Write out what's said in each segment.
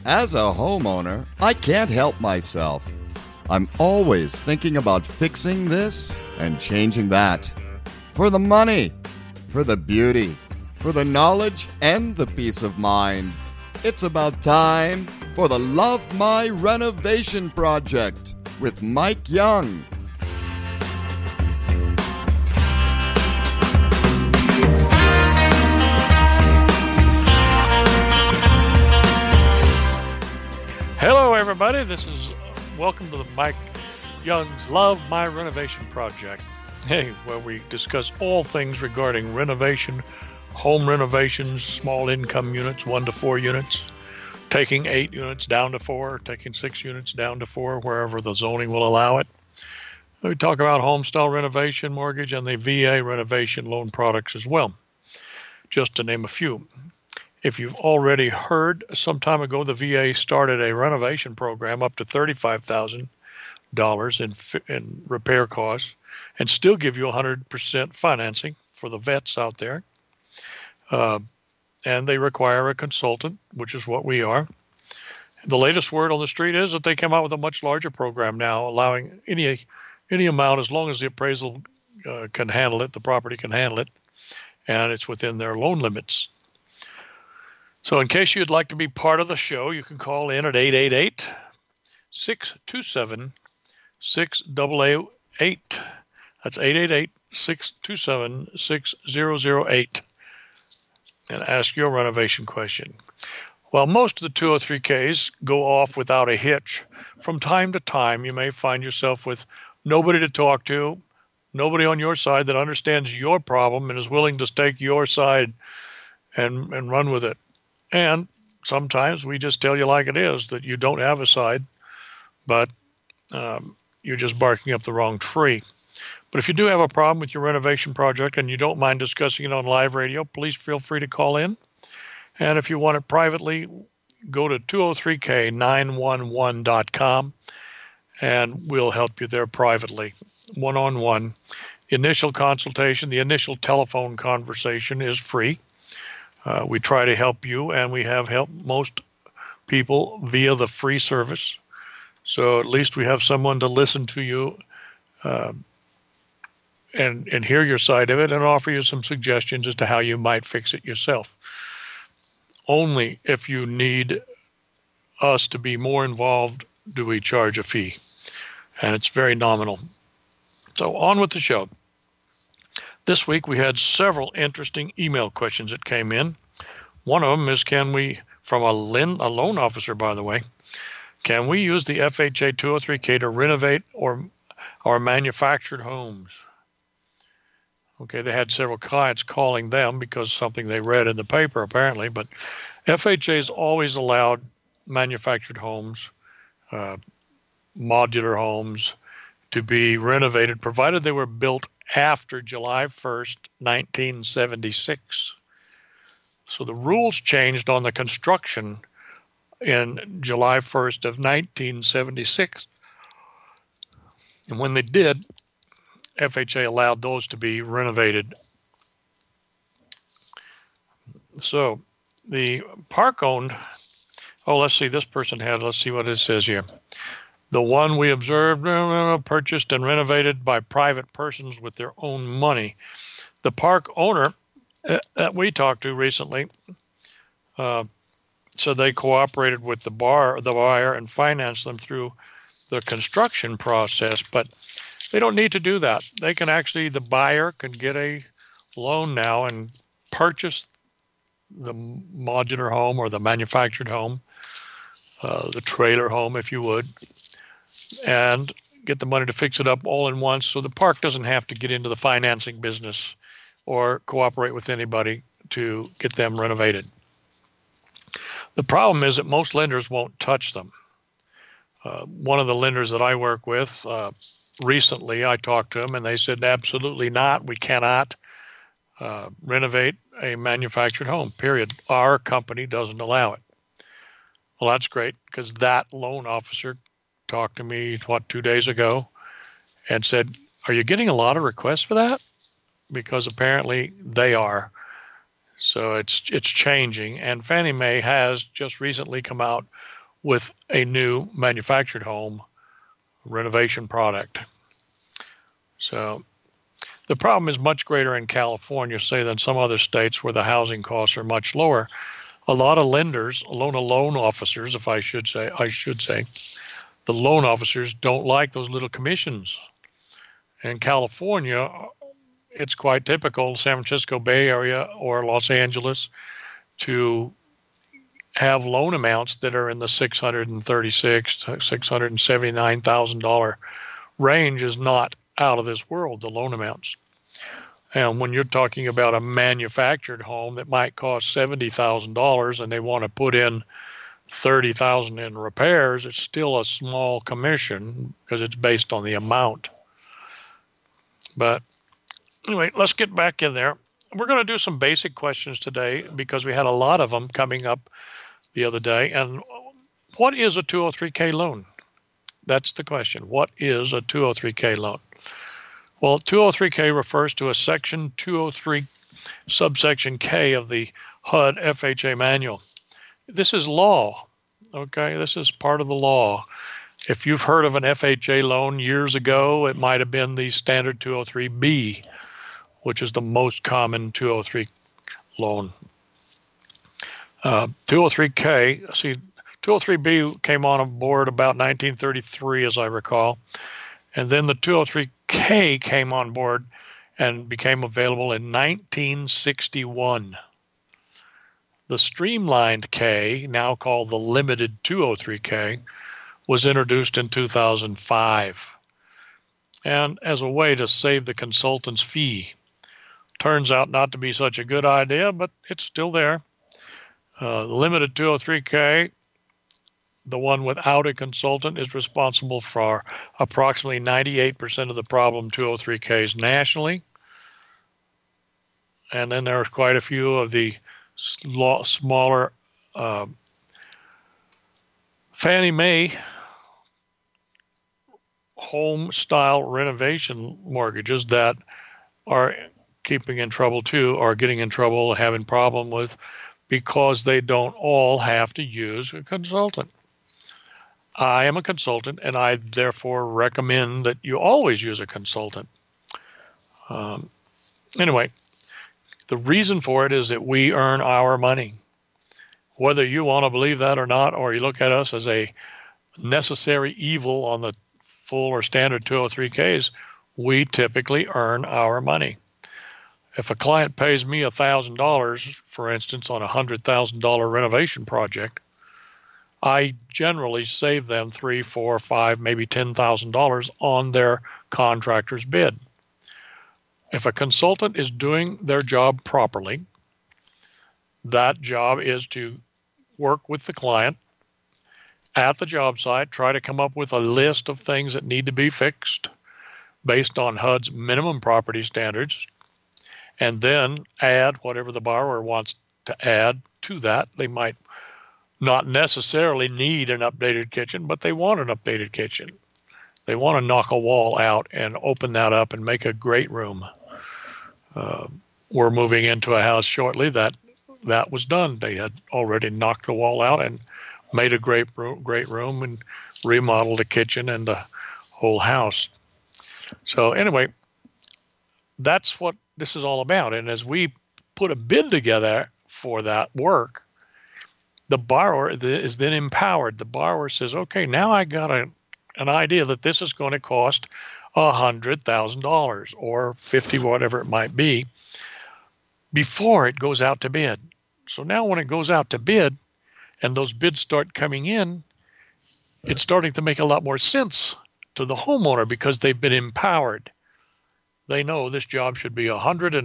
As a homeowner, I can't help myself. I'm always thinking about fixing this and changing that. For the money, for the beauty, for the knowledge and the peace of mind. It's about time for the Love My Renovation Project with Mike Young. Hello, everybody. Welcome to the Mike Young's Love My Renovation Project. Hey, where we discuss all things regarding renovation, home renovations, small income units, 1 to 4 units, taking 8 units down to 4, taking 6 units down to 4, wherever the zoning will allow it. We talk about home style renovation, mortgage, and the VA renovation loan products as well, just to name a few. If you've already heard, some time ago, the VA started a renovation program up to $35,000 in repair costs and still give you 100% financing for the vets out there. And they require a consultant, which is what we are. The latest word on the street is that they came out with a much larger program now, allowing any amount as long as the appraisal can handle it, the property can handle it, and it's within their loan limits. So in case you'd like to be part of the show, you can call in at 888-627-6008. That's 888-627-6008. And ask your renovation question. Well, most of the 203Ks go off without a hitch. From time to time, you may find yourself with nobody to talk to, nobody on your side that understands your problem and is willing to take your side and run with it. And sometimes we just tell you like it is, that you don't have a side, but you're just barking up the wrong tree. But if you do have a problem with your renovation project and you don't mind discussing it on live radio, please feel free to call in. And if you want it privately, go to 203k911.com and we'll help you there privately, one-on-one. Initial consultation, the initial telephone conversation is free. We try to help you, and we have helped most people via the free service. So at least we have someone to listen to you and hear your side of it and offer you some suggestions as to how you might fix it yourself. Only if you need us to be more involved do we charge a fee, and it's very nominal. So on with the show. This week we had several interesting email questions that came in. One of them is, from a loan officer, by the way, can we use the FHA 203K to renovate our manufactured homes? Okay, they had several clients calling them because something they read in the paper apparently, but FHA has always allowed manufactured homes, modular homes, to be renovated, provided they were built after July 1st, 1976. So the rules changed on the construction in July 1st of 1976. And when they did, FHA allowed those to be renovated. So the park-owned, let's see what it says here. The one we observed, purchased and renovated by private persons with their own money. The park owner that we talked to recently said they cooperated with the buyer and financed them through the construction process, but they don't need to do that. They can actually, the buyer can get a loan now and purchase the modular home or the manufactured home, the trailer home, if you would, and get the money to fix it up all in once, so the park doesn't have to get into the financing business or cooperate with anybody to get them renovated. The problem is that most lenders won't touch them. One of the lenders that I work with, recently I talked to them and they said, absolutely not, we cannot renovate a manufactured home, period. Our company doesn't allow it. Well, that's great, because that loan officer talked to me, 2 days ago, and said, are you getting a lot of requests for that? Because apparently they are. So it's changing, and Fannie Mae has just recently come out with a new manufactured home renovation product. So the problem is much greater in California, say, than some other states where the housing costs are much lower. A lot of lenders, loan officers, if I should say, the loan officers don't like those little commissions. In California, it's quite typical, San Francisco Bay Area or Los Angeles, to have loan amounts that are in the $636,000 to $679,000 range is not out of this world, the loan amounts. And when you're talking about a manufactured home that might cost $70,000 and they want to put in $30,000 in repairs, it's still a small commission because it's based on the amount. But anyway, let's get back in there. We're going to do some basic questions today because we had a lot of them coming up the other day. And what is a 203K loan? That's the question. What is a 203K loan? Well, 203K refers to a Section 203 subsection K of the HUD FHA manual. This is law, okay? This is part of the law. If you've heard of an FHA loan years ago, it might have been the standard 203B, which is the most common 203 loan. 203K, see, 203B came on board about 1933, as I recall. And then the 203K came on board and became available in 1961. The streamlined K, now called the limited 203K, was introduced in 2005. And as a way to save the consultant's fee. Turns out not to be such a good idea, but it's still there. The limited 203K, the one without a consultant, is responsible for approximately 98% of the problem 203Ks nationally. And then there's quite a few of the smaller Fannie Mae home-style renovation mortgages that are keeping in trouble too, or getting in trouble, having problem with, because they don't all have to use a consultant. I am a consultant, and I therefore recommend that you always use a consultant. Anyway, the reason for it is that we earn our money. Whether you want to believe that or not, or you look at us as a necessary evil on the full or standard 203Ks, we typically earn our money. If a client pays me $1,000, for instance, on a $100,000 renovation project, I generally save them $3,000, $4,000, $5,000, maybe $10,000 on their contractor's bid. If a consultant is doing their job properly, that job is to work with the client at the job site, try to come up with a list of things that need to be fixed based on HUD's minimum property standards, and then add whatever the borrower wants to add to that. They might not necessarily need an updated kitchen, but they want an updated kitchen. They want to knock a wall out and open that up and make a great room. We're moving into a house shortly that was done. They had already knocked the wall out and made a great room and remodeled the kitchen and the whole house. So anyway, that's what this is all about. And as we put a bid together for that work, the borrower is then empowered. The borrower says, okay, now I got an idea that this is going to cost $100,000 or $50,000, whatever it might be, before it goes out to bid. So now when it goes out to bid and those bids start coming in, it's starting to make a lot more sense to the homeowner because they've been empowered. They know this job should be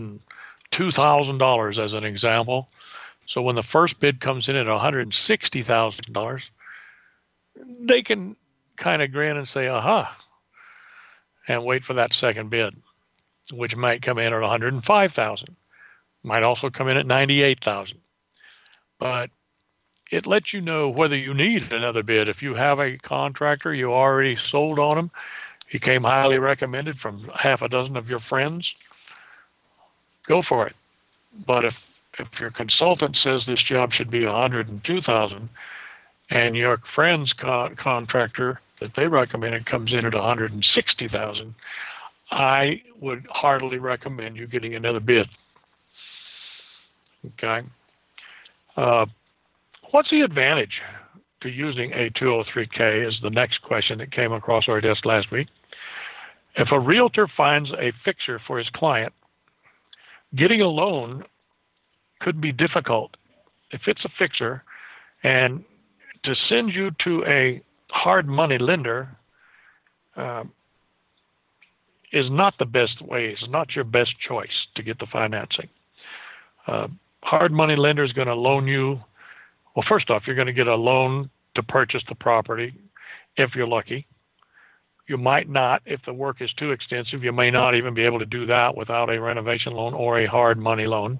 $102,000 as an example. So when the first bid comes in at $160,000, they can kind of grin and say, aha, and wait for that second bid, which might come in at $105,000, might also come in at $98,000. But it lets you know whether you need another bid. If you have a contractor you already sold on him, he came highly recommended from half a dozen of your friends, go for it. But if if your consultant says this job should be 102,000, and your friend's contractor that they recommended comes in at 160,000, I would heartily recommend you getting another bid. Okay. What's the advantage to using a 203K is the next question that came across our desk last week. If a realtor finds a fixer for his client, getting a loan could be difficult if it's a fixer, and to send you to a hard money lender is not the best way. It's not your best choice to get the financing. Hard money lender is going to loan you. Well, first off, you're going to get a loan to purchase the property if you're lucky. You might not, if the work is too extensive, you may not even be able to do that without a renovation loan or a hard money loan.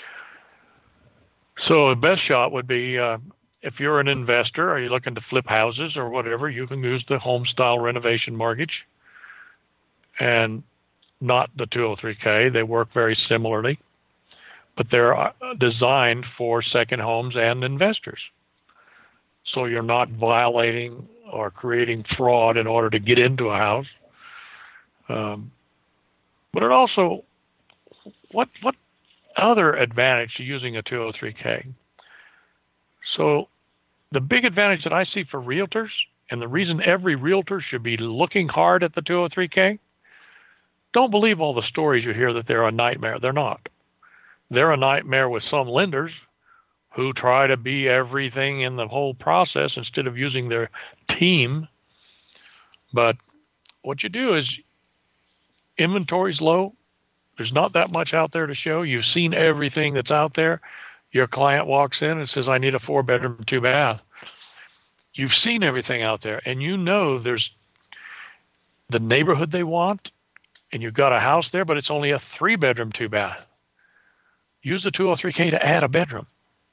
So the best shot would be if you're an investor or you're looking to flip houses or whatever, you can use the home style renovation mortgage and not the 203K. They work very similarly, but they're designed for second homes and investors. So you're not violating or creating fraud in order to get into a house. But it also, what other advantage to using a 203K? So the big advantage that I see for realtors, and the reason every realtor should be looking hard at the 203K, don't believe all the stories you hear that they're a nightmare. They're not. They're a nightmare with some lenders who try to be everything in the whole process instead of using their team. But what you do is inventory's low. There's not that much out there to show. You've seen everything that's out there. Your client walks in and says, I need a 4-bedroom, 2-bath. You've seen everything out there, and you know there's the neighborhood they want, and you've got a house there, but it's only a 3-bedroom, 2-bath. Use the 203K to add a bedroom.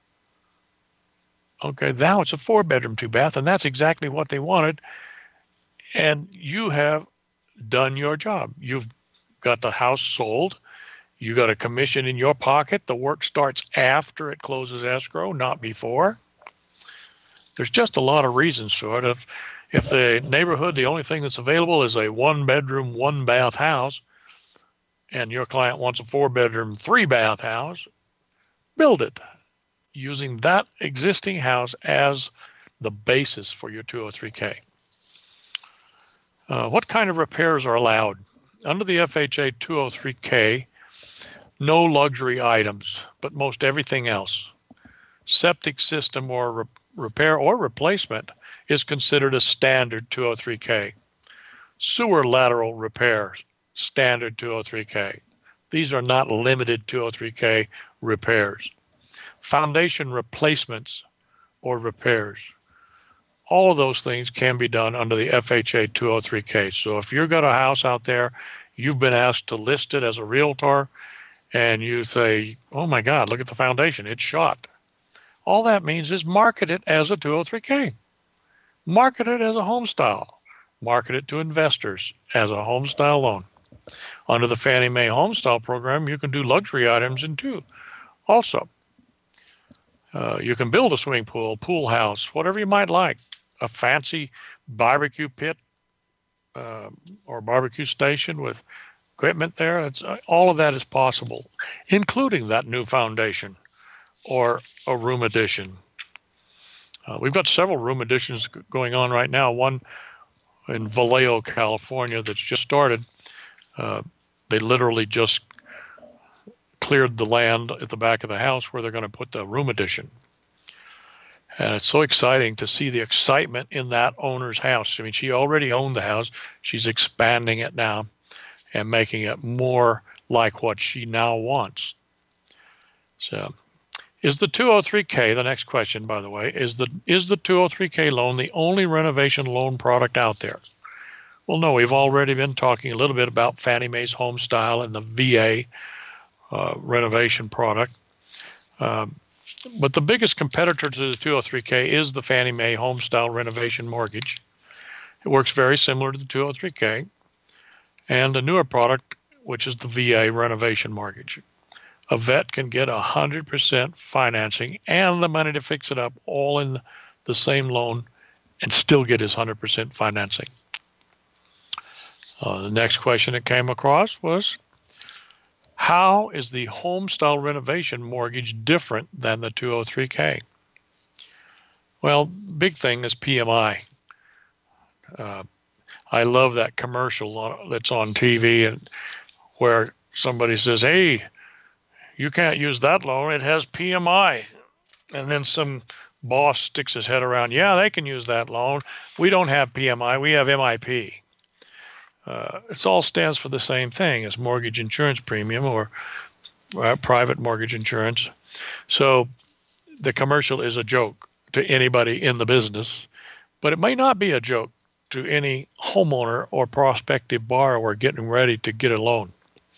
Okay, now it's a 4-bedroom, 2-bath, and that's exactly what they wanted. And you have done your job. You've got the house sold. You got a commission in your pocket. The work starts after it closes escrow, not before. There's just a lot of reasons for it. If the neighborhood, the only thing that's available is a 1-bedroom, 1-bath house, and your client wants a 4-bedroom, 3-bath house, build it using that existing house as the basis for your 203K. What kind of repairs are allowed? Under the FHA 203K, no luxury items, but most everything else. Septic system or repair or replacement is considered a standard 203K. Sewer lateral repairs, standard 203K. These are not limited 203K repairs. Foundation replacements or repairs. All of those things can be done under the FHA 203K. So if you've got a house out there, you've been asked to list it as a realtor, and you say, oh my God, look at the foundation, it's shot. All that means is market it as a 203K. Market it as a home style. Market it to investors as a home style loan. Under the Fannie Mae Home Style program, you can do luxury items in too. Also, you can build a swimming pool, pool house, whatever you might like. A fancy barbecue pit or barbecue station with equipment there. All of that is possible, including that new foundation or a room addition. We've got several room additions going on right now. One in Vallejo, California that's just started. They literally just cleared the land at the back of the house where they're going to put the room addition. And it's so exciting to see the excitement in that owner's house. I mean, she already owned the house. She's expanding it now and making it more like what she now wants. So, is the 203K, the next question, by the way, is the 203K loan the only renovation loan product out there? Well, no, we've already been talking a little bit about Fannie Mae's Home Style and the VA renovation product. But the biggest competitor to the 203K is the Fannie Mae Home Style Renovation Mortgage. It works very similar to the 203K. And a newer product, which is the VA Renovation Mortgage. A vet can get 100% financing and the money to fix it up all in the same loan and still get his 100% financing. The next question that came across was, how is the home style renovation mortgage different than the 203K? Well, big thing is PMI. I love that commercial that's on TV and where somebody says, hey, you can't use that loan, it has PMI. And then some boss sticks his head around, yeah, they can use that loan. We don't have PMI, we have MIP. It all stands for the same thing as mortgage insurance premium or private mortgage insurance. So the commercial is a joke to anybody in the business, but it may not be a joke to any homeowner or prospective borrower getting ready to get a loan.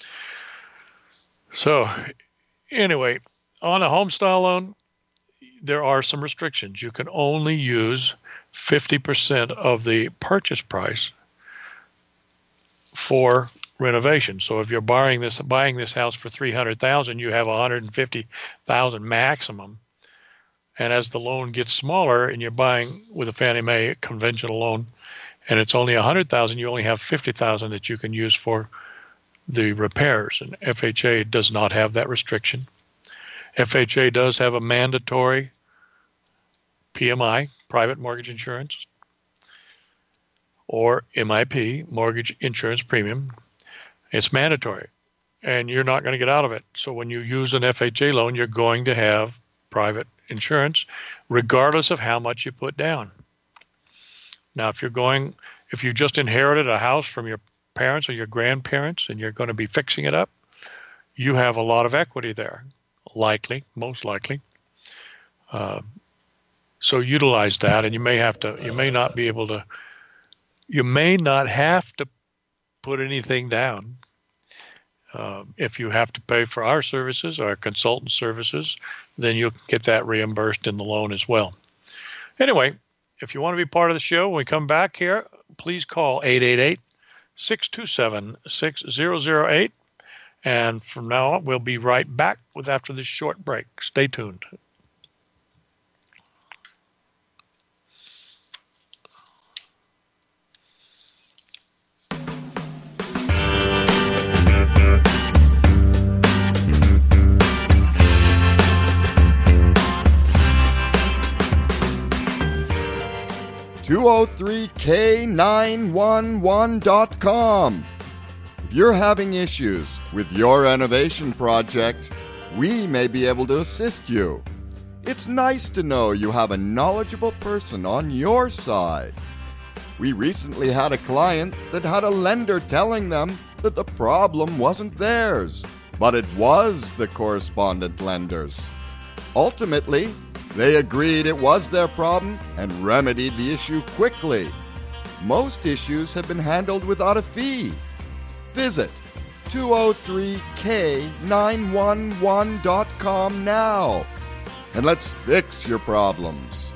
So anyway, on a home style loan, there are some restrictions. You can only use 50% of the purchase price for renovation. So if you're buying this house for $300,000, you have $150,000 maximum. And as the loan gets smaller and you're buying with a Fannie Mae conventional loan and it's only $100,000, you only have $50,000 that you can use for the repairs. And FHA does not have that restriction. FHA does have a mandatory PMI, private mortgage insurance, or MIP, mortgage insurance premium. It's mandatory, and you're not going to get out of it. So when you use an FHA loan, you're going to have private insurance, regardless of how much you put down. Now, if you just inherited a house from your parents or your grandparents, and you're going to be fixing it up, you have a lot of equity there, most likely. So utilize that, and you may not have to put anything down. If you have to pay for our services, our consultant services, then you'll get that reimbursed in the loan as well. Anyway, if you want to be part of the show when we come back here, please call 888-627-6008. And from now on, we'll be right back after this short break. Stay tuned. .com. If you're having issues with your renovation project, we may be able to assist you. It's nice to know you have a knowledgeable person on your side. We recently had a client that had a lender telling them that the problem wasn't theirs, but it was the correspondent lender's. Ultimately, they agreed it was their problem and remedied the issue quickly. Most issues have been handled without a fee. Visit 203k911.com now, and let's fix your problems.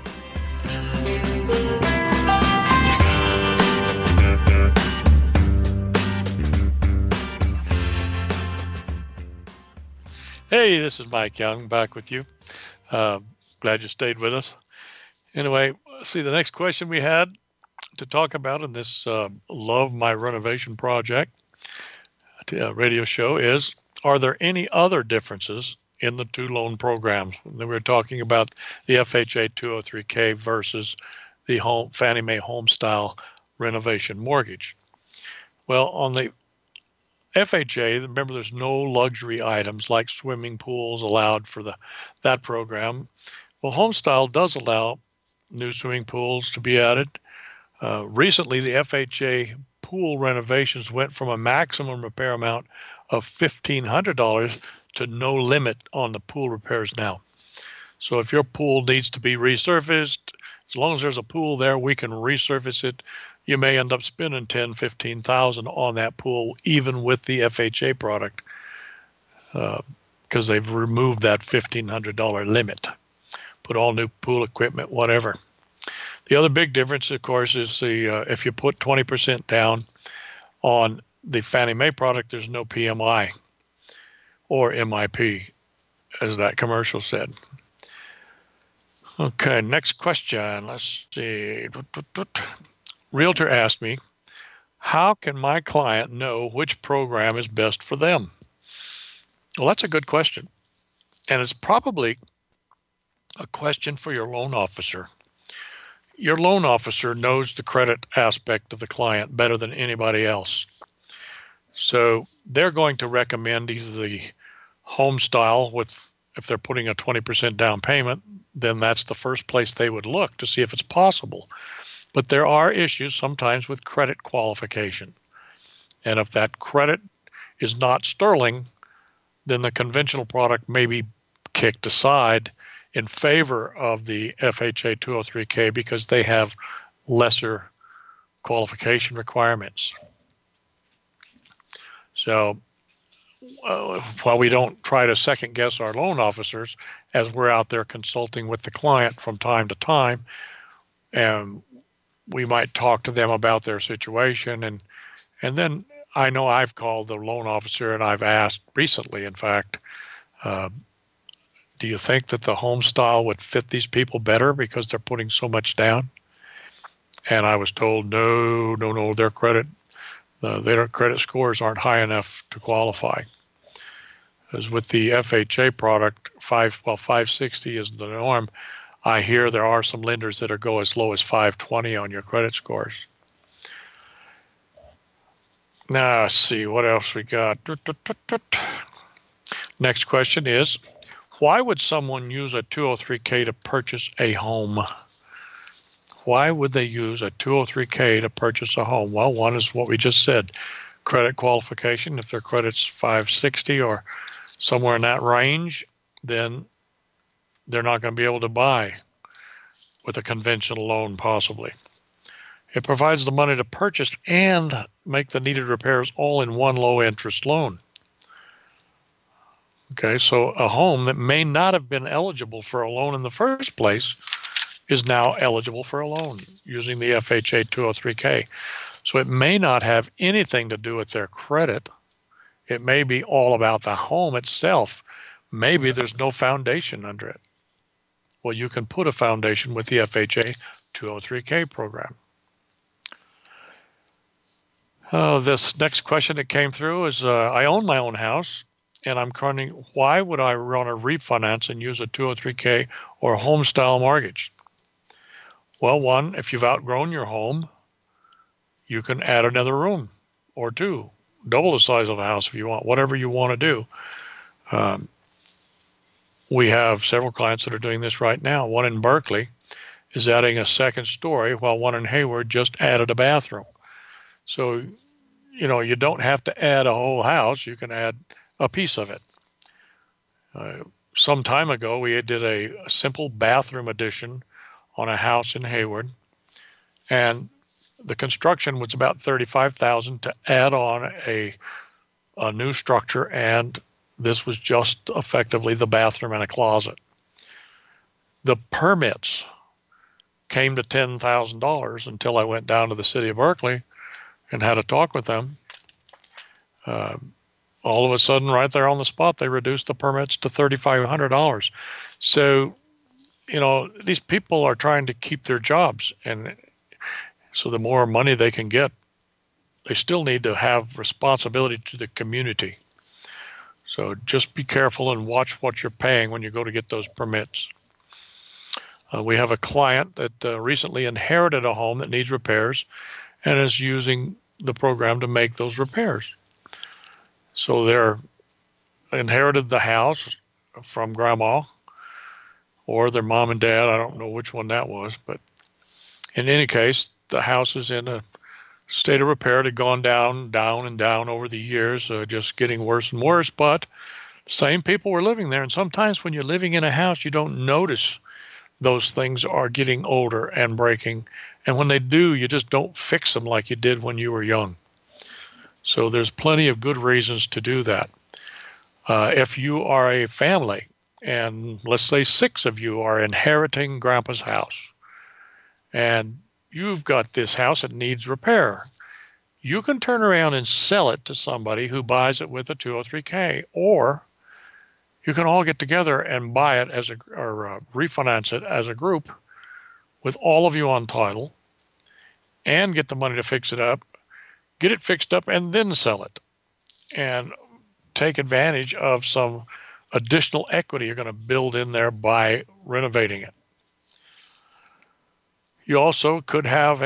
Hey, this is Mike Young back with you. Glad you stayed with us. Anyway, see, the next question we had to talk about in this Love My Renovation Project radio show is, are there any other differences in the two loan programs? And then we were talking about the FHA 203K versus the Fannie Mae home style renovation mortgage. Well, on the FHA, remember, there's no luxury items like swimming pools allowed for that program. Well, Homestyle does allow new swimming pools to be added. Recently, the FHA pool renovations went from a maximum repair amount of $1,500 to no limit on the pool repairs now. So if your pool needs to be resurfaced, as long as there's a pool there, we can resurface it. You may end up spending $10,000, $15,000 on that pool, even with the FHA product, because they've removed that $1,500 limit. Put all new pool equipment, whatever. The other big difference, of course, is if you put 20% down on the Fannie Mae product, there's no PMI or MIP. as that commercial said. Okay, next question. Let's see. Realtor asked me, how can my client know which program is best for them? Well, that's a good question. And it's probably a question for your loan officer. Your loan officer knows the credit aspect of the client better than anybody else. So they're going to recommend either the home style with, if they're putting a 20% down payment, then that's the first place they would look to see if it's possible. But there are issues sometimes with credit qualification. And if that credit is not sterling, then the conventional product may be kicked aside in favor of the FHA 203K because they have lesser qualification requirements. So while we don't try to second guess our loan officers as we're out there consulting with the client from time to time, and we might talk to them about their situation, and then I know I've called the loan officer and I've asked recently, in fact, do you think that the home style would fit these people better because they're putting so much down? And I was told, no, their credit scores aren't high enough to qualify. As with the FHA product, 560 is the norm. I hear there are some lenders that go as low as 520 on your credit scores. Now, let's see what else we got. Next question is, why would someone use a 203K to purchase a home? Why would they use a 203K to purchase a home? Well, one is what we just said, credit qualification. If their credit's 560 or somewhere in that range, then they're not going to be able to buy with a conventional loan possibly. It provides the money to purchase and make the needed repairs all in one low-interest loan. Okay, so a home that may not have been eligible for a loan in the first place is now eligible for a loan using the FHA 203K. So it may not have anything to do with their credit. It may be all about the home itself. Maybe there's no foundation under it. Well, you can put a foundation with the FHA 203K program. This next question that came through is, I own my own house, and I'm wondering, why would I run a refinance and use a 203K or a home-style mortgage? Well, one, if you've outgrown your home, you can add another room or two, double the size of a house if you want, whatever you want to do. We have several clients that are doing this right now. One in Berkeley is adding a second story, while one in Hayward just added a bathroom. So, you don't have to add a whole house. You can add a piece of it. Some time ago, we did a simple bathroom addition on a house in Hayward, and the construction was about $35,000 to add on a new structure, and this was just effectively the bathroom and a closet. The permits came to $10,000 until I went down to the city of Berkeley and had a talk with them. All of a sudden, right there on the spot, they reduced the permits to $3,500. So, these people are trying to keep their jobs, and so the more money they can get, they still need to have responsibility to the community. So just be careful and watch what you're paying when you go to get those permits. We have a client that recently inherited a home that needs repairs and is using the program to make those repairs. So they're inherited the house from grandma or their mom and dad. I don't know which one that was, but in any case, the house is in a state of repair. It had gone down over the years, just getting worse and worse, but same people were living there. And sometimes when you're living in a house, you don't notice those things are getting older and breaking. And when they do, you just don't fix them like you did when you were young. So there's plenty of good reasons to do that. If you are a family, and let's say 6 of you are inheriting grandpa's house, and you've got this house that needs repair, you can turn around and sell it to somebody who buys it with a 203K. Or you can all get together and buy it or refinance it as a group with all of you on title and get the money to fix it up, get it fixed up, and then sell it and take advantage of some additional equity you're going to build in there by renovating it. You also could have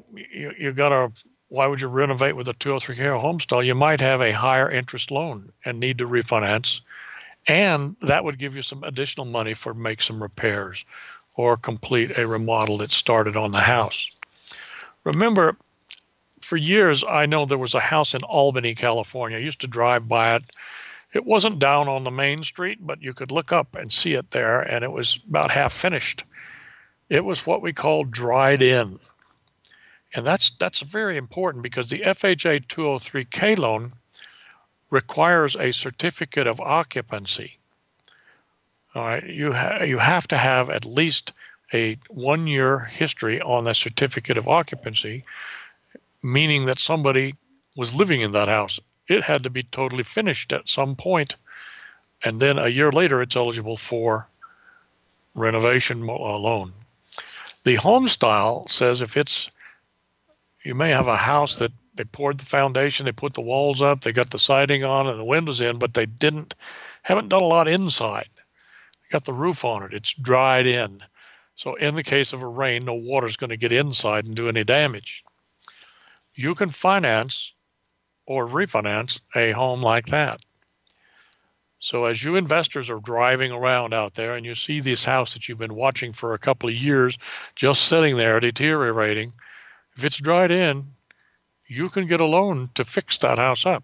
why would you renovate with a 203K or homestyle? You might have a higher interest loan and need to refinance, and that would give you some additional money for make some repairs or complete a remodel that started on the house. Remember, for years, I know there was a house in Albany, California. I used to drive by it. It wasn't down on the main street, but you could look up and see it there, and it was about half finished. It was what we call dried in. And that's very important because the FHA 203K loan requires a certificate of occupancy. All right, you have to have at least a 1-year history on the certificate of occupancy, meaning that somebody was living in that house. It had to be totally finished at some point, and then a year later it's eligible for renovation loan. The home style says you may have a house that they poured the foundation, they put the walls up, they got the siding on and the windows in, but they haven't done a lot inside. They got the roof on it, it's dried in. So in the case of a rain, no water's going to get inside and do any damage. You can finance or refinance a home like that. So as you investors are driving around out there and you see this house that you've been watching for a couple of years just sitting there deteriorating, if it's dried in, you can get a loan to fix that house up.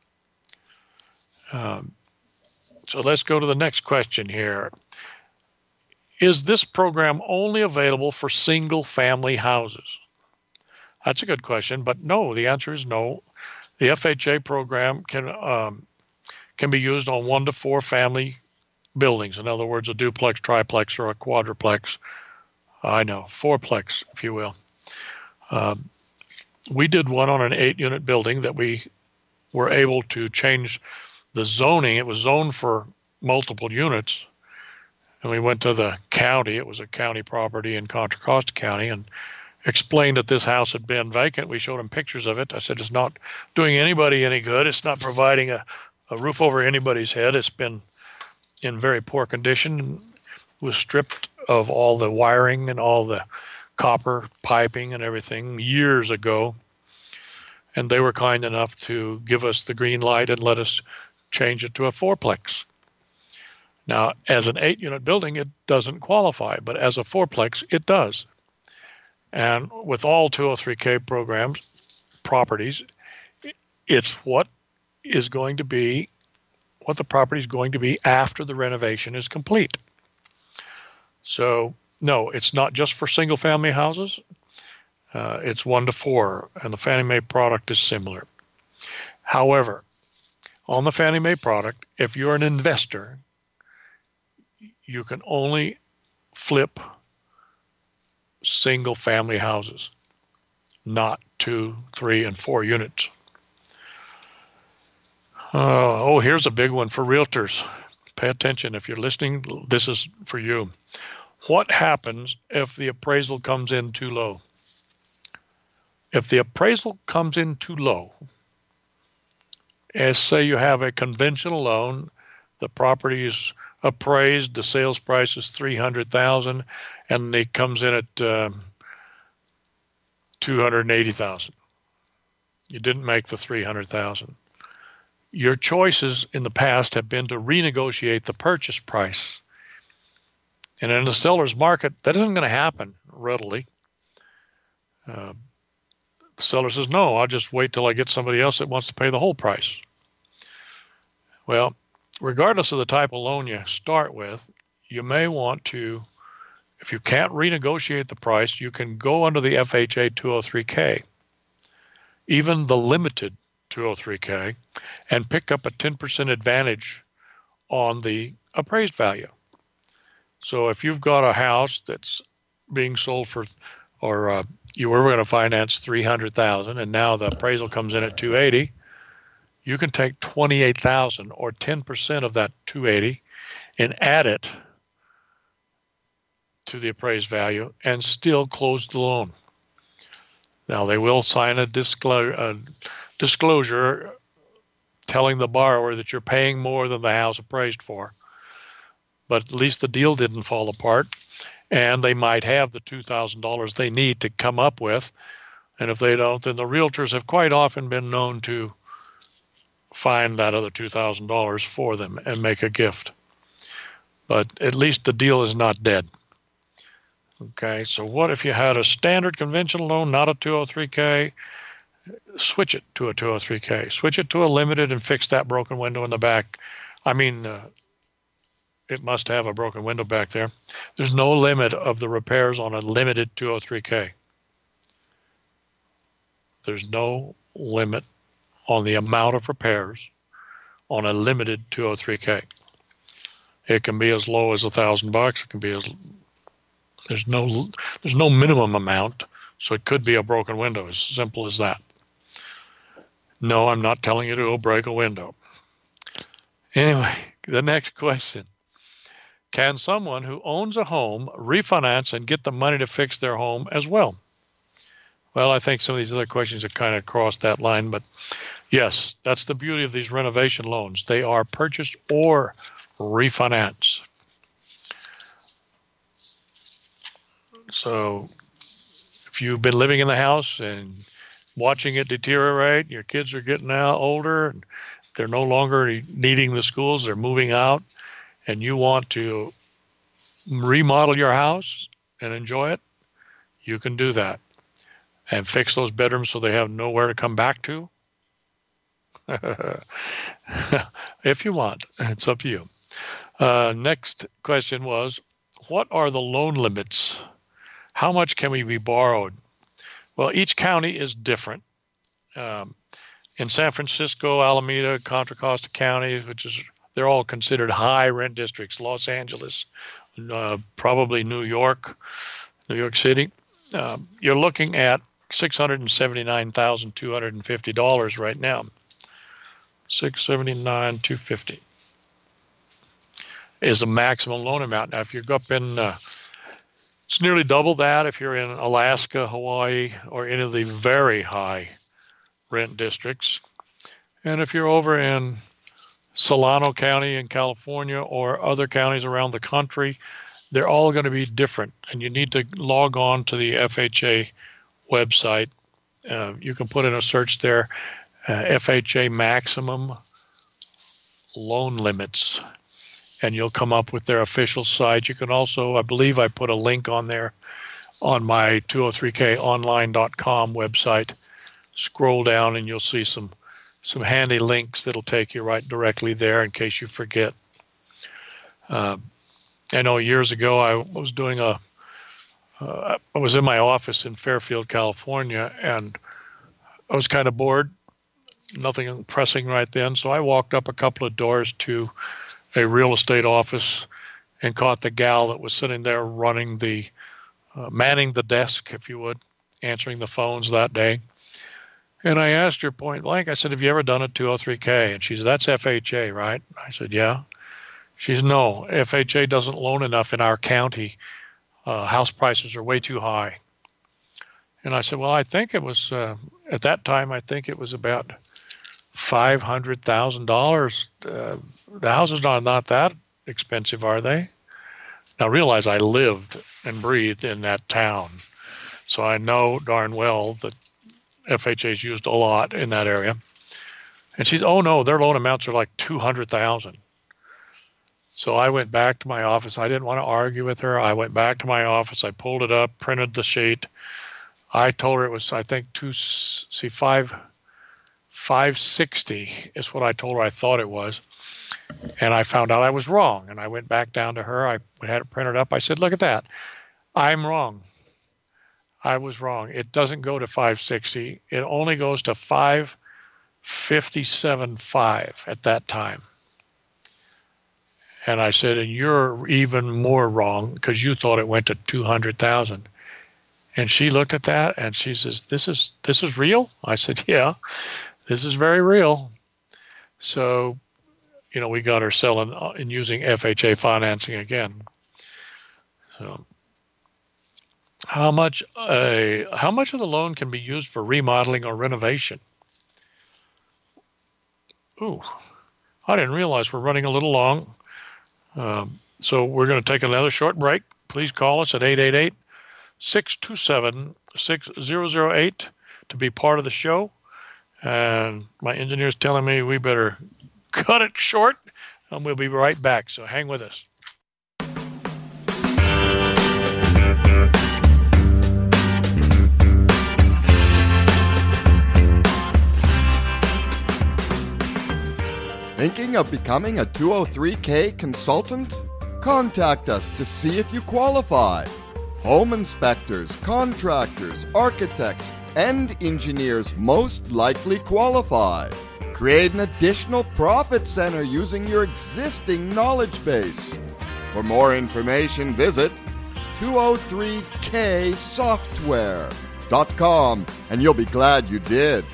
So let's go to the next question here. Is this program only available for single-family houses? That's a good question, but no, the answer is no. The FHA program can be used on 1 to 4 family buildings. In other words, a duplex, triplex, or a quadruplex. Fourplex, if you will. We did one on an 8-unit building that we were able to change the zoning. It was zoned for multiple units. And we went to the county. It was a county property in Contra Costa County, and explained that this house had been vacant. We showed them pictures of it. I said, it's not doing anybody any good. It's not providing a roof over anybody's head. It's been in very poor condition. It was stripped of all the wiring and all the copper piping and everything years ago. And they were kind enough to give us the green light and let us change it to a fourplex. Now, as an 8-unit building, it doesn't qualify, but as a fourplex, it does. And with all 203K properties, it's what the property is going to be after the renovation is complete. So, no, it's not just for single-family houses. It's 1 to 4, and the Fannie Mae product is similar. However, on the Fannie Mae product, if you're an investor, you can only flip single-family houses, not 2, 3, and 4 units. Here's a big one for realtors. Pay attention. If you're listening, this is for you. What happens if the appraisal comes in too low? If the appraisal comes in too low, as say you have a conventional loan, the property is appraised, the sales price is $300,000, and it comes in at $280,000. You didn't make the $300,000. Your choices in the past have been to renegotiate the purchase price. And in the seller's market, that isn't going to happen readily. The seller says, no, I'll just wait till I get somebody else that wants to pay the whole price. Well, regardless of the type of loan you start with, you may want to, if you can't renegotiate the price, you can go under the FHA 203K, even the limited 203K, and pick up a 10% advantage on the appraised value. So if you've got a house that's being sold for, or you were going to finance $300,000, and now the appraisal comes in at $280,000, you can take $28,000 or 10% of that $280,000 and add it to the appraised value and still close the loan. Now, they will sign a disclosure telling the borrower that you're paying more than the house appraised for, but at least the deal didn't fall apart, and they might have the $2,000 they need to come up with. And if they don't, then the realtors have quite often been known to find that other $2,000 for them and make a gift. But at least the deal is not dead. Okay, so what if you had a standard conventional loan, not a 203K? Switch it to a 203K. Switch it to a limited and fix that broken window in the back. I mean, it must have a broken window back there. There's no limit of the repairs on a limited 203K. There's no limit on the amount of repairs on a limited 203K. It can be as low as $1,000. It can be as there's no minimum amount, so it could be a broken window. As simple as that. No, I'm not telling you to go break a window. Anyway, the next question. Can someone who owns a home refinance and get the money to fix their home as well? Well, I think some of these other questions have kind of crossed that line, but yes, that's the beauty of these renovation loans. They are purchase or refinance. So if you've been living in the house and watching it deteriorate, your kids are getting out older, and they're no longer needing the schools, they're moving out, and you want to remodel your house and enjoy it, you can do that. And fix those bedrooms so they have nowhere to come back to. If you want, it's up to you. Next question was, what are the loan limits? How much can we be borrowed? Well, each county is different. In San Francisco, Alameda, Contra Costa counties, they're all considered high rent districts. Los Angeles, probably New York City. You're looking at $679,250 right now. $679,250 is the maximum loan amount. Now, if you go up in, it's nearly double that if you're in Alaska, Hawaii, or any of the very high rent districts. And if you're over in Solano County in California or other counties around the country, they're all going to be different. And you need to log on to the FHA website. You can put in a search there, FHA maximum loan limits, and you'll come up with their official site. You can also, I believe I put a link on there on my 203konline.com website. Scroll down and you'll see some handy links that'll take you right directly there in case you forget. I know years ago I was doing I was in my office in Fairfield, California, and I was kind of bored, nothing pressing right then. So I walked up a couple of doors to a real estate office and caught the gal that was sitting there running manning the desk, if you would, answering the phones that day. And I asked her point blank, I said, have you ever done a 203K? And she said, that's FHA, right? I said, yeah. She said, no, FHA doesn't loan enough in our county. House prices are way too high. And I said, well, I think it was, at that time, I think it was about $500,000. The houses are not that expensive, are they? Now, realize I lived and breathed in that town. So I know darn well that FHA is used a lot in that area. And she's, oh, no, their loan amounts are like $200,000. So I went back to my office. I didn't want to argue with her. I went back to my office. I pulled it up, printed the sheet. I told her it was, I think, 560 is what I told her I thought it was. And I found out I was wrong. And I went back down to her. I had it printed up. I said, look at that. I'm wrong. I was wrong. It doesn't go to 560. It only goes to 557.5 at that time. And I said, and you're even more wrong because you thought it went to 200,000. And she looked at that and she says, this is real? I said, yeah, this is very real. So we got her selling and using FHA financing again. So how much of the loan can be used for remodeling or renovation? Ooh, I didn't realize we're running a little long. So we're going to take another short break. Please call us at 888-627-6008 to be part of the show. And my engineer's telling me we better cut it short, and we'll be right back. So hang with us. Thinking of becoming a 203K consultant? Contact us to see if you qualify. Home inspectors, contractors, architects, and engineers most likely qualify. Create an additional profit center using your existing knowledge base. For more information, visit 203ksoftware.com, and you'll be glad you did.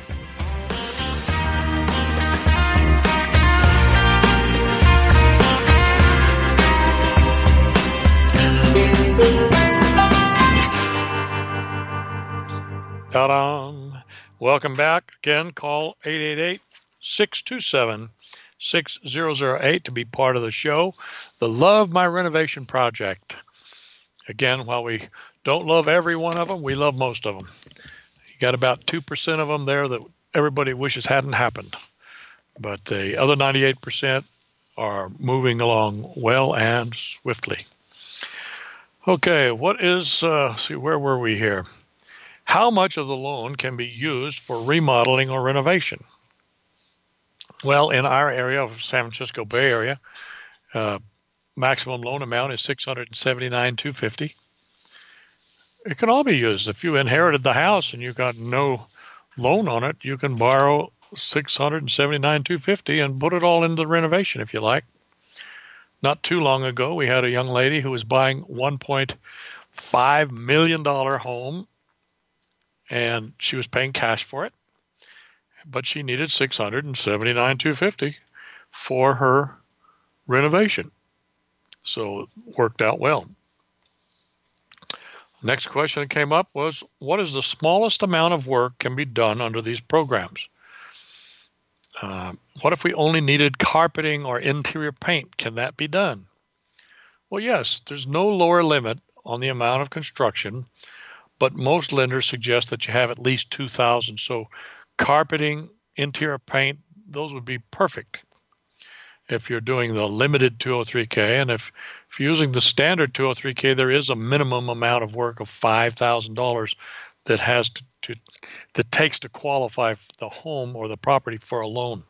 Ta-da! Welcome back. Again, call 888-627-6008 to be part of the show. The Love My Renovation Project. Again, while we don't love every one of them, we love most of them. You got about 2% of them there that everybody wishes hadn't happened. But the other 98% are moving along well and swiftly. Okay, where were we here? How much of the loan can be used for remodeling or renovation? Well, in our area of San Francisco Bay Area, maximum loan amount is $679,250. It can all be used. If you inherited the house and you got no loan on it, you can borrow $679,250 and put it all into renovation if you like. Not too long ago, we had a young lady who was buying $1.5 million home, and she was paying cash for it, but she needed $679,250 for her renovation. So it worked out well. Next question that came up was, what is the smallest amount of work can be done under these programs? What if we only needed carpeting or interior paint? Can that be done? Well, yes, there's no lower limit on the amount of construction, but most lenders suggest that you have at least $2,000. So carpeting, interior paint, those would be perfect if you're doing the limited 203K. And if you're using the standard 203K, there is a minimum amount of work of $5,000 that takes to qualify the home or the property for a loan.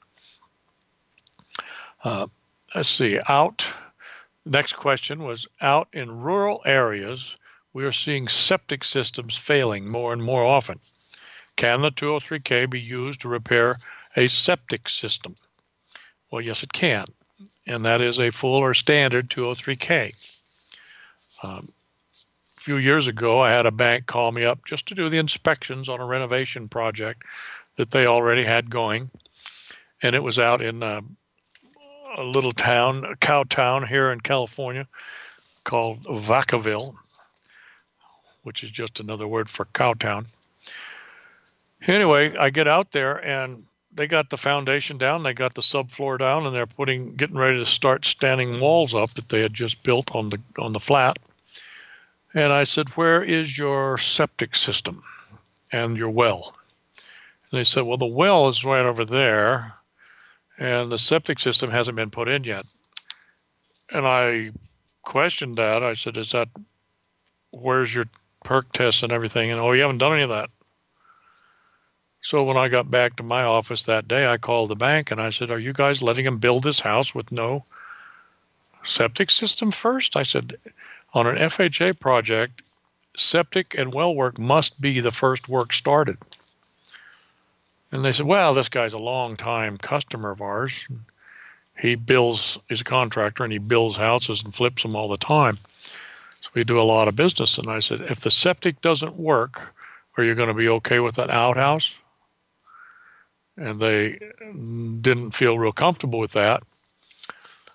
Let's see. Next question was, out in rural areas, we are seeing septic systems failing more and more often. Can the 203K be used to repair a septic system? Well, yes, it can, and that is a full or standard 203K. A few years ago, I had a bank call me up just to do the inspections on a renovation project that they already had going, and it was out in a little town, a cow town here in California called Vacaville, which is just another word for cowtown. Anyway, I get out there and they got the foundation down, they got the subfloor down, and they're getting ready to start standing walls up that they had just built on the flat. And I said, where is your septic system and your well? And they said, well, the well is right over there, and the septic system hasn't been put in yet. And I questioned that. I said, where's your perk test and everything? And, you haven't done any of that. So when I got back to my office that day, I called the bank and I said, are you guys letting them build this house with no septic system first? I said, on an FHA project, septic and well work must be the first work started. And they said, well, this guy's a long-time customer of ours. He's a contractor, and he builds houses and flips them all the time. So we do a lot of business. And I said, if the septic doesn't work, are you going to be okay with an outhouse? And they didn't feel real comfortable with that.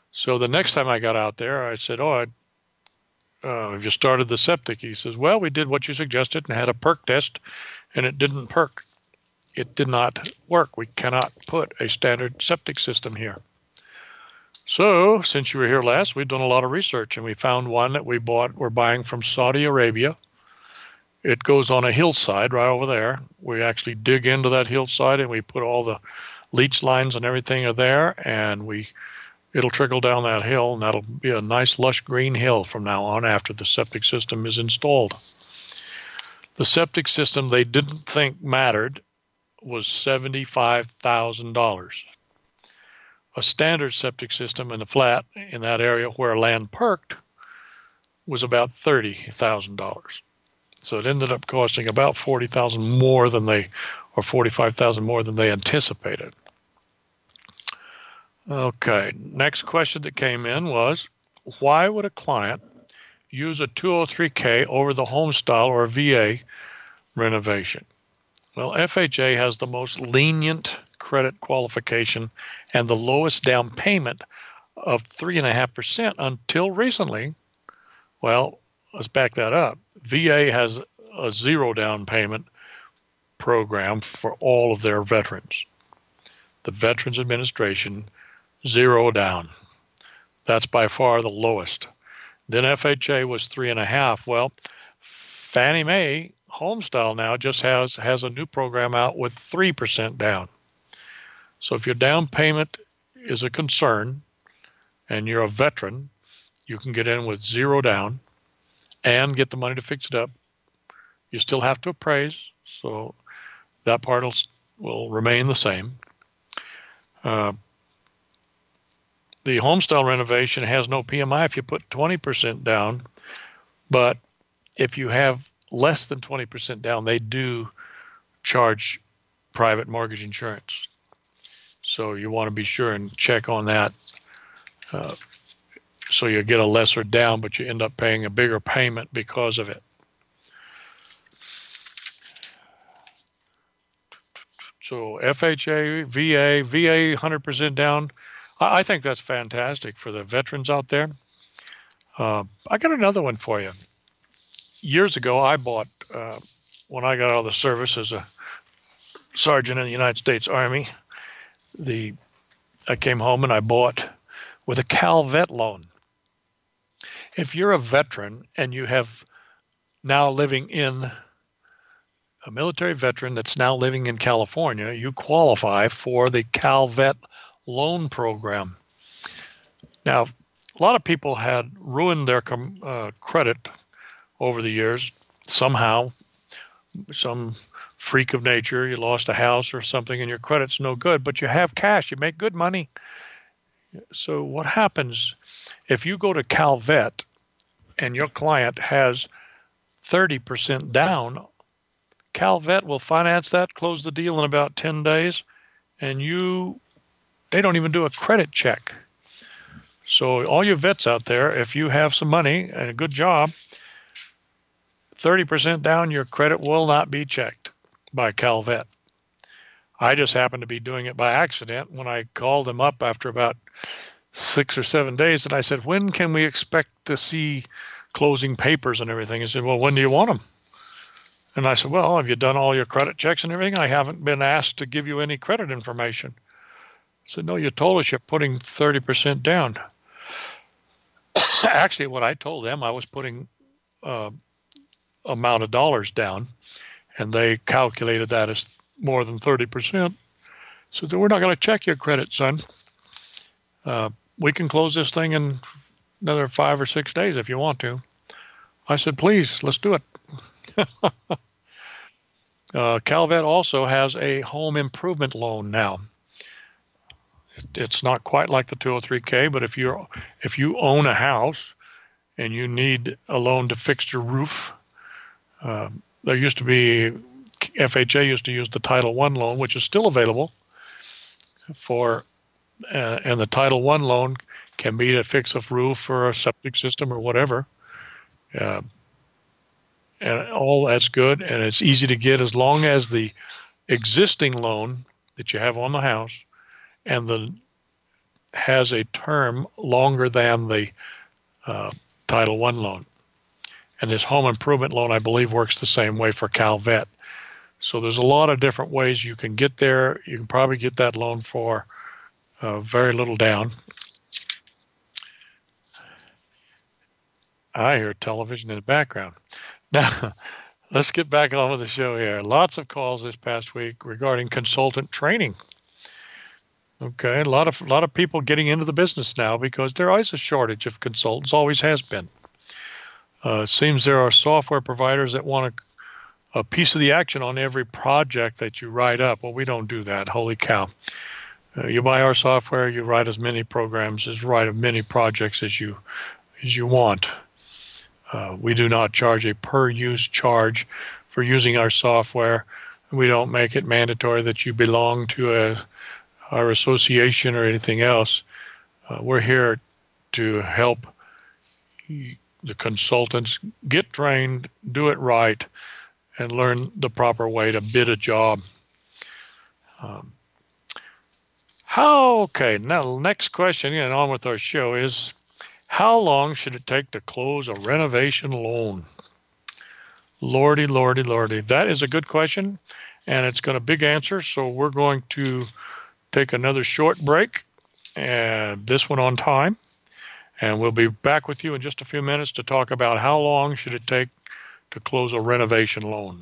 So the next time I got out there, I said, "Oh, have you started the septic?" He says, "Well, we did what you suggested and had a perk test, and it didn't perk. It did not work. We cannot put a standard septic system here." So, since you were here last, we've done a lot of research, and we found one that we're buying from Saudi Arabia. It goes on a hillside right over there. We actually dig into that hillside, and we put all the leach lines and everything are there, and it'll trickle down that hill, and that'll be a nice lush green hill from now on after the septic system is installed. The septic system they didn't think mattered was $75,000. A standard septic system in the flat in that area where land perked was about $30,000. So it ended up costing about $40,000 more than or $45,000 more than they anticipated. Okay, next question that came in was, why would a client use a 203K over the home style or VA renovation? Well, FHA has the most lenient credit qualification and the lowest down payment of 3.5% until recently. Well, let's back that up. VA has a zero down payment program for all of their veterans. The Veterans Administration, zero down. That's by far the lowest. Then FHA was 3.5%. Well, Fannie Mae Homestyle now just has a new program out with 3% down. So if your down payment is a concern and you're a veteran, you can get in with zero down and get the money to fix it up. You still have to appraise, so that part will remain the same. The Homestyle renovation has no PMI if you put 20% down, but if you have less than 20% down, they do charge private mortgage insurance. So you want to be sure and check on that. So you get a lesser down, but you end up paying a bigger payment because of it. So FHA, VA 100% down. I think that's fantastic for the veterans out there. I got another one for you. Years ago, I bought, when I got out of the service as a sergeant in the United States Army, I came home and I bought with a CalVet loan. If you're a veteran and you have now living in a military veteran that's now living in California, you qualify for the CalVet loan program. Now, a lot of people had ruined their credit over the years. Somehow, some freak of nature, you lost a house or something and your credit's no good, but you have cash, you make good money. So what happens if you go to CalVet and your client has 30% down? CalVet will finance that, close the deal in about 10 days, and they don't even do a credit check. So all you vets out there, if you have some money and a good job, 30% down, your credit will not be checked by CalVet. I just happened to be doing it by accident when I called them up after about 6 or 7 days, and I said, when can we expect to see closing papers and everything? He said, well, when do you want them? And I said, well, have you done all your credit checks and everything? I haven't been asked to give you any credit information. I said, no, you told us you're putting 30% down. Actually, what I told them, I was putting amount of dollars down, and they calculated that as more than 30%. So we're not going to check your credit, son. We can close this thing in another 5 or 6 days if you want to. I said, please, let's do it. CalVet also has a home improvement loan now. It's not quite like the 203K, but if you own a house and you need a loan to fix your roof, there used to be, FHA used to use the Title I loan, which is still available for, and the Title I loan can be to fix a roof or a septic system or whatever. And all that's good, and it's easy to get as long as the existing loan that you have on the house and the has a term longer than the Title I loan. And this home improvement loan, I believe, works the same way for CalVet. So there's a lot of different ways you can get there. You can probably get that loan for very little down. I hear television in the background. Now, let's get back on with the show here. Lots of calls this past week regarding consultant training. Okay, a lot of people getting into the business now because there is a shortage of consultants, always has been. It seems there are software providers that want a piece of the action on every project that you write up. Well, we don't do that. Holy cow. You buy our software, you write as many programs, write as many projects as you want. We do not charge a per-use charge for using our software. We don't make it mandatory that you belong to our association or anything else. We're here to help the consultants get trained, do it right, and learn the proper way to bid a job. Okay, now the next question, and on with our show, is how long should it take to close a renovation loan? Lordy, lordy, lordy. That is a good question, and it's got a big answer, so we're going to take another short break, and this one on time, and we'll be back with you in just a few minutes to talk about how long should it take to close a renovation loan.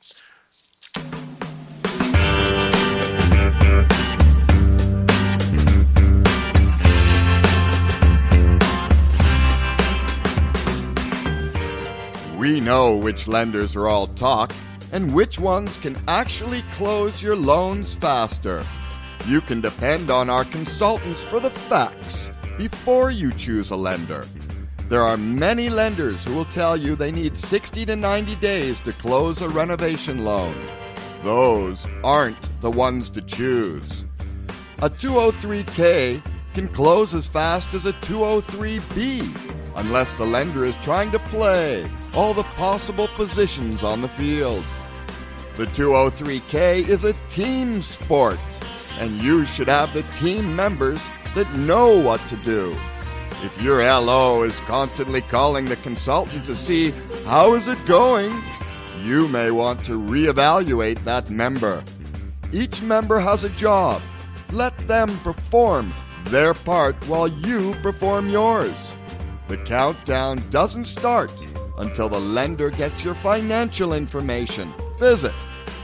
We know which lenders are all talk and which ones can actually close your loans faster. You can depend on our consultants for the facts before you choose a lender. There are many lenders who will tell you they need 60 to 90 days to close a renovation loan. Those aren't the ones to choose. A 203K can close as fast as a 203B, unless the lender is trying to play all the possible positions on the field. The 203K is a team sport, and you should have the team members that know what to do. If your LO is constantly calling the consultant to see how is it going, you may want to reevaluate that member. Each member has a job. Let them perform their part while you perform yours. The countdown doesn't start until the lender gets your financial information. Visit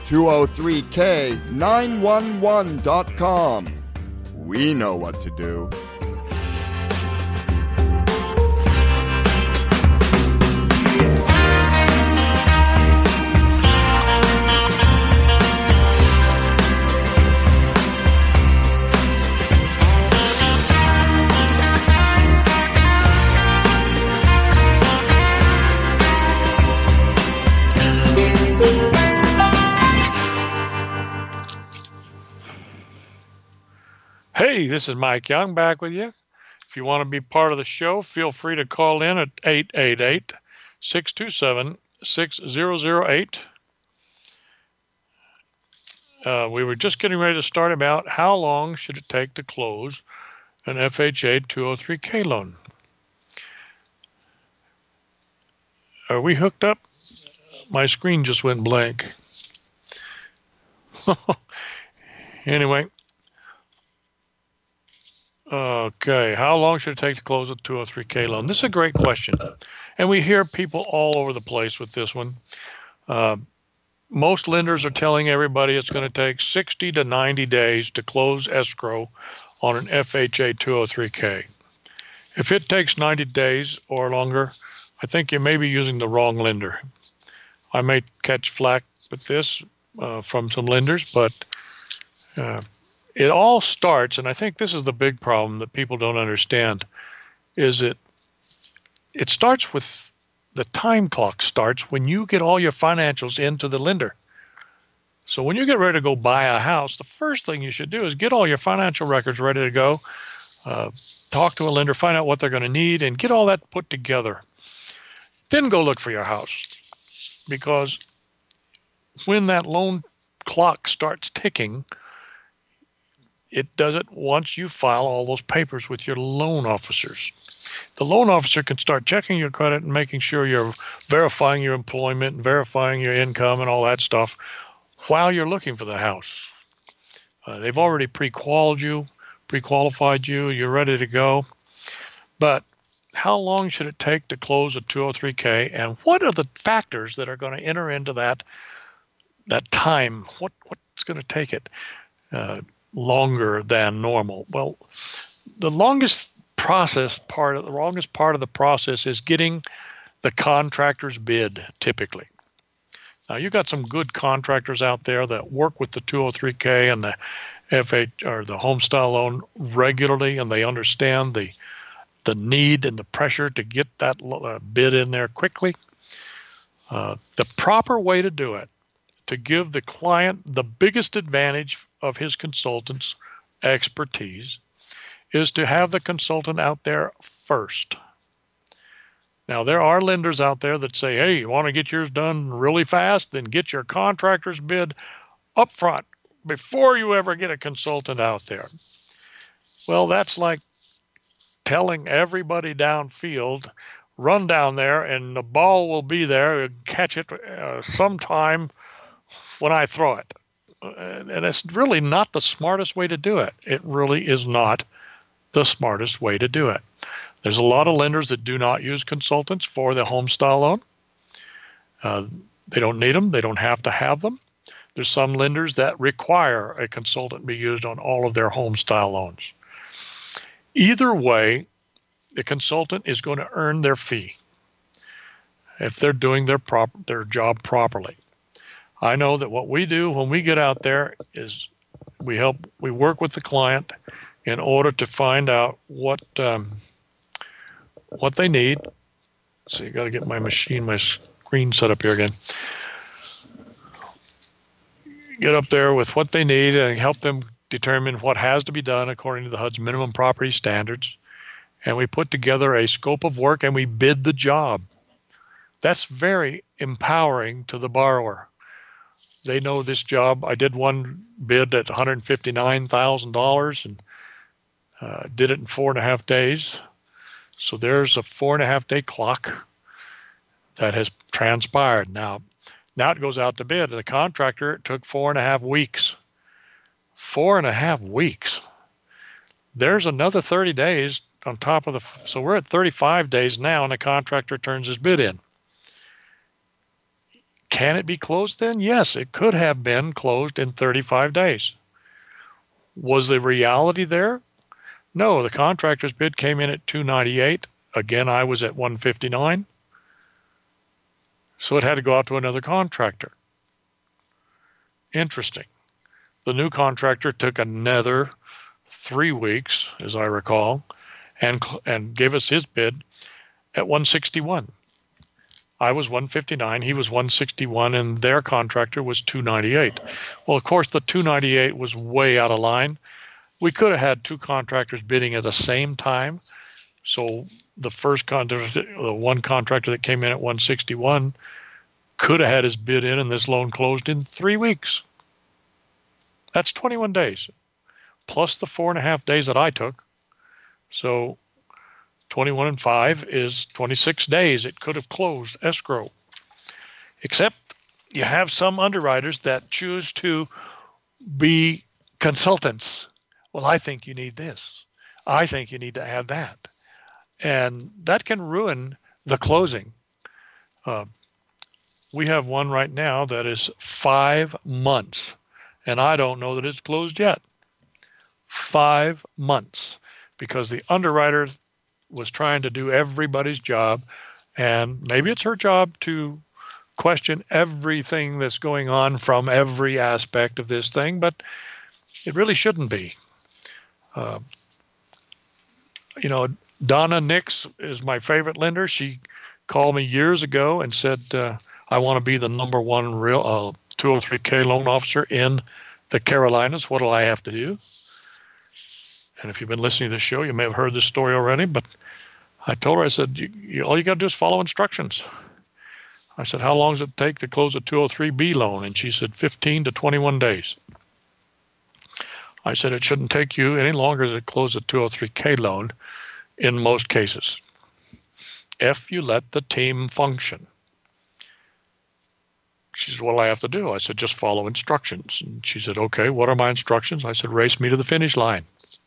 203K911.com. We know what to do. Hey, this is Mike Young back with you. If you want to be part of the show, feel free to call in at 888-627-6008. We were just getting ready to start about how long should it take to close an FHA 203K loan. Are we hooked up? My screen just went blank. Anyway. Okay, how long should it take to close a 203K loan? This is a great question, and we hear people all over the place with this one. Most lenders are telling everybody it's going to take 60 to 90 days to close escrow on an FHA 203K. If it takes 90 days or longer, I think you may be using the wrong lender. I may catch flack with this from some lenders, but it all starts, and I think this is the big problem that people don't understand, is it starts with the time clock starts when you get all your financials into the lender. So when you get ready to go buy a house, the first thing you should do is get all your financial records ready to go, talk to a lender, find out what they're going to need, and get all that put together. Then go look for your house, because when that loan clock starts ticking, it does it once you file all those papers with your loan officers. The loan officer can start checking your credit and making sure you're verifying your employment and verifying your income and all that stuff while you're looking for the house. They've already pre-qualified you, you're ready to go. But how long should it take to close a 203K, and what are the factors that are going to enter into that time? What's going to take it longer than normal? Well, the longest part of the process is getting the contractor's bid, typically. Now, you've got some good contractors out there that work with the 203K and the FH or the homestyle loan regularly, and they understand the need and the pressure to get that bid in there quickly. The proper way to do it, to give the client the biggest advantage of his consultant's expertise, is to have the consultant out there first. Now, there are lenders out there that say, hey, you want to get yours done really fast? Then get your contractor's bid up front before you ever get a consultant out there. Well, that's like telling everybody downfield, run down there and the ball will be there, catch it sometime when I throw it. And it's really not the smartest way to do it. It really is not the smartest way to do it. There's a lot of lenders that do not use consultants for the homestyle loan. They don't need them. They don't have to have them. There's some lenders that require a consultant be used on all of their homestyle loans. Either way, the consultant is going to earn their fee if they're doing their job properly. I know that what we do when we get out there is we work with the client in order to find out what they need. So you got to get my screen set up here again. Get up there with what they need and help them determine what has to be done according to the HUD's minimum property standards. And we put together a scope of work and we bid the job. That's very empowering to the borrower. They know this job. I did one bid at $159,000 and did it in 4.5 days. So there's a 4.5 day clock that has transpired. Now it goes out to bid. The contractor, it took 4.5 weeks. 4.5 weeks. There's another 30 days on top of so we're at 35 days now, and the contractor turns his bid in. Can it be closed then? Yes, it could have been closed in 35 days. Was the reality there? No, the contractor's bid came in at $298. Again, I was at $159. So it had to go out to another contractor. Interesting. The new contractor took another 3 weeks, as I recall, and gave us his bid at $161. I was $159, he was $161, and their contractor was $298. Well, of course, the $298 was way out of line. We could have had two contractors bidding at the same time. So the one contractor that came in at $161 could have had his bid in, and this loan closed in 3 weeks. That's 21 days, plus the 4.5 days that I took. So 21 and 5 is 26 days. It could have closed escrow. Except you have some underwriters that choose to be consultants. Well, I think you need this. I think you need to add that. And that can ruin the closing. We have one right now that is 5 months, and I don't know that it's closed yet. 5 months, because the underwriter was trying to do everybody's job, and maybe it's her job to question everything that's going on from every aspect of this thing, but it really shouldn't be. Donna Nix is my favorite lender. She called me years ago and said, I want to be the number one real 203K loan officer in the Carolinas. What do I have to do? And if you've been listening to this show, you may have heard this story already, but I told her, I said, all you got to do is follow instructions. I said, how long does it take to close a 203B loan? And she said, 15 to 21 days. I said it shouldn't take you any longer to close a 203K loan in most cases, if you let the team function. She said, what do I have to do? I said, just follow instructions. And she said, okay, what are my instructions? I said, race me to the finish line.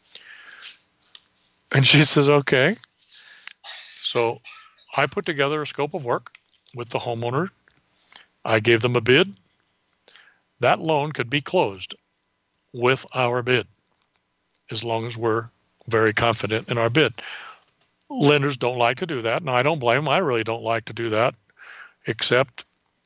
And she says, okay. So I put together a scope of work with the homeowner. I gave them a bid. That loan could be closed with our bid, as long as we're very confident in our bid. Lenders don't like to do that. Now, I don't blame them. I really don't like to do that, except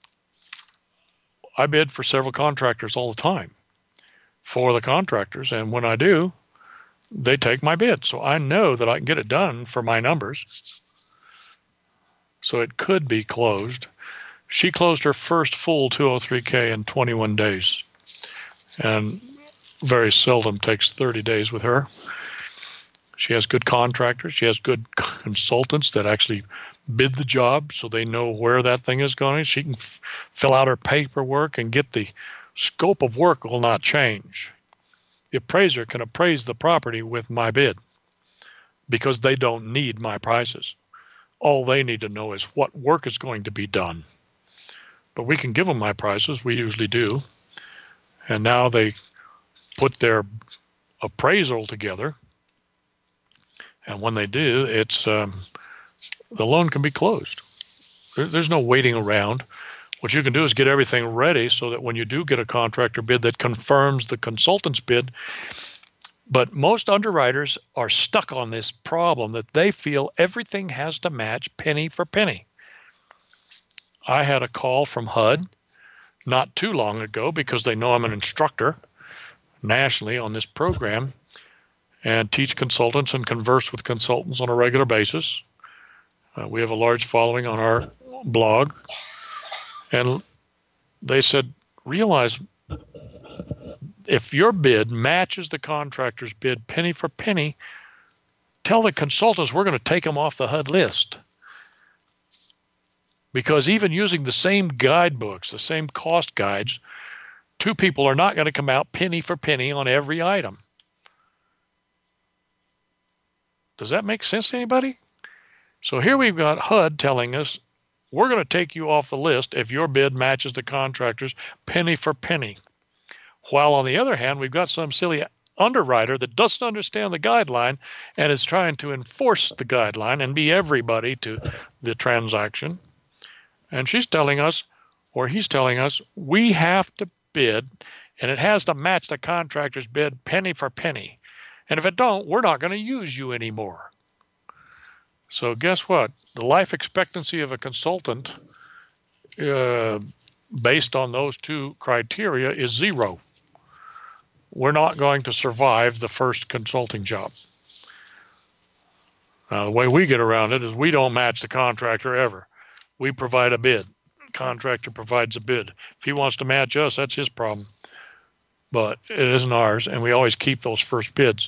I bid for several contractors all the time for the contractors. And when I do, they take my bid. So I know that I can get it done for my numbers. So it could be closed. She closed her first full 203K in 21 days. And very seldom takes 30 days with her. She has good contractors. She has good consultants that actually bid the job so they know where that thing is going. She can fill out her paperwork and get the scope of work will not change. The appraiser can appraise the property with my bid because they don't need my prices. All they need to know is what work is going to be done. But we can give them my prices. We usually do. And now they put their appraisal together. And when they do, it's the loan can be closed. There's no waiting around. What you can do is get everything ready so that when you do get a contractor bid that confirms the consultant's bid. But most underwriters are stuck on this problem that they feel everything has to match penny for penny. I had a call from HUD not too long ago because they know I'm an instructor nationally on this program and teach consultants and converse with consultants on a regular basis. We have a large following on our blog. And they said, realize if your bid matches the contractor's bid penny for penny, tell the consultants we're going to take them off the HUD list. Because even using the same guidebooks, the same cost guides, two people are not going to come out penny for penny on every item. Does that make sense to anybody? So here we've got HUD telling us, we're going to take you off the list if your bid matches the contractor's penny for penny. While on the other hand, we've got some silly underwriter that doesn't understand the guideline and is trying to enforce the guideline and be everybody to the transaction. And she's telling us, or he's telling us, we have to bid and it has to match the contractor's bid penny for penny. And if it don't, we're not going to use you anymore. So guess what? The life expectancy of a consultant based on those two criteria is 0. We're not going to survive the first consulting job. Now, the way we get around it is we don't match the contractor ever. We provide a bid. The contractor provides a bid. If he wants to match us, that's his problem. But it isn't ours, and we always keep those first bids.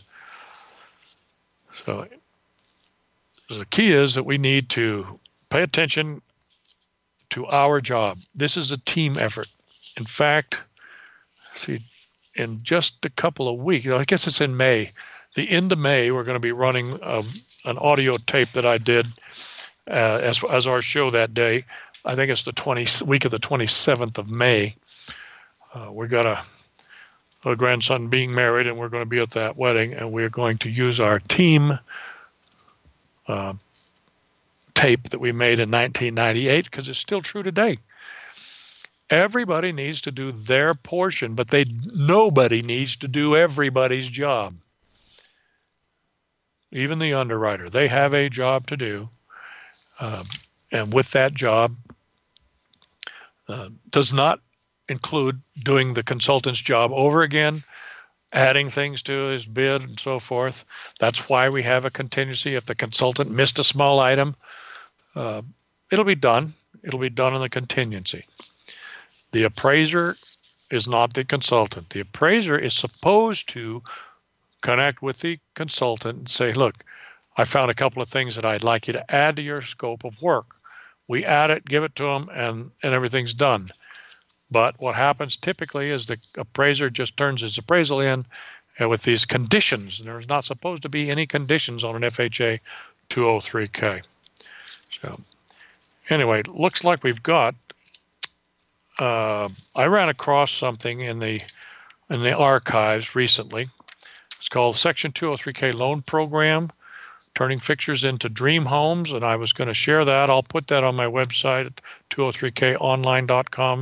So the key is that we need to pay attention to our job. This is a team effort. In fact, see, in just a couple of weeks, I guess it's in May, the end of May, we're going to be running an audio tape that I did as our show that day. I think it's the week of the 27th of May. We got a grandson being married, and we're going to be at that wedding, and we're going to use our team tape that we made in 1998 because it's still true today. Everybody needs to do their portion, but nobody needs to do everybody's job. Even the underwriter, they have a job to do. And with that job does not include doing the consultant's job over again, adding things to his bid and so forth. That's why we have a contingency. If the consultant missed a small item, it'll be done. It'll be done in the contingency. The appraiser is not the consultant. The appraiser is supposed to connect with the consultant and say, look, I found a couple of things that I'd like you to add to your scope of work. We add it, give it to them, and everything's done. But what happens typically is the appraiser just turns his appraisal in with these conditions. There's not supposed to be any conditions on an FHA 203K. So anyway, looks like we've got, I ran across something in the archives recently. It's called Section 203K Loan Program, Turning Fixtures into Dream Homes, and I was going to share that. I'll put that on my website at 203konline.com.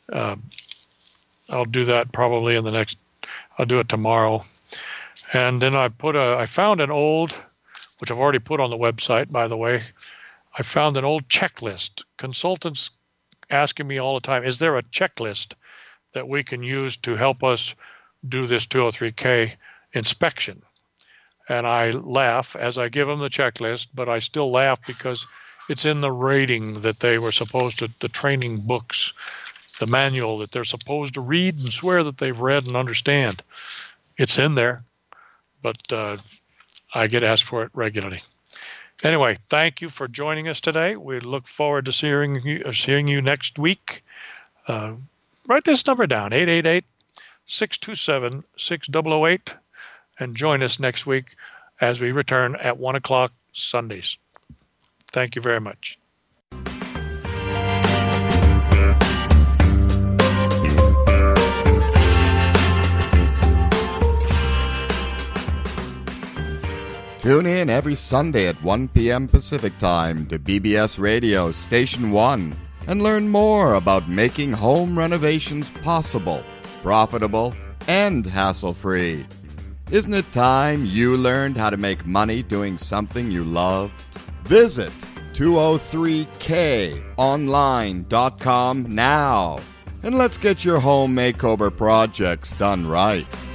I'll do that probably I'll do it tomorrow. And then I found an old, which I've already put on the website, by the way. I found an old checklist. Consultants asking me all the time, is there a checklist that we can use to help us do this 203K inspection? And I laugh as I give them the checklist, but I still laugh because it's in the rating that they were supposed to, the training books, the manual that they're supposed to read and swear that they've read and understand. It's in there, but I get asked for it regularly. Anyway, thank you for joining us today. We look forward to seeing you next week. Write this number down, 888-627-6008, and join us next week as we return at 1 o'clock Sundays. Thank you very much. Tune in every Sunday at 1 p.m. Pacific Time to BBS Radio Station 1 and learn more about making home renovations possible, profitable, and hassle-free. Isn't it time you learned how to make money doing something you loved? Visit 203konline.com now, and let's get your home makeover projects done right.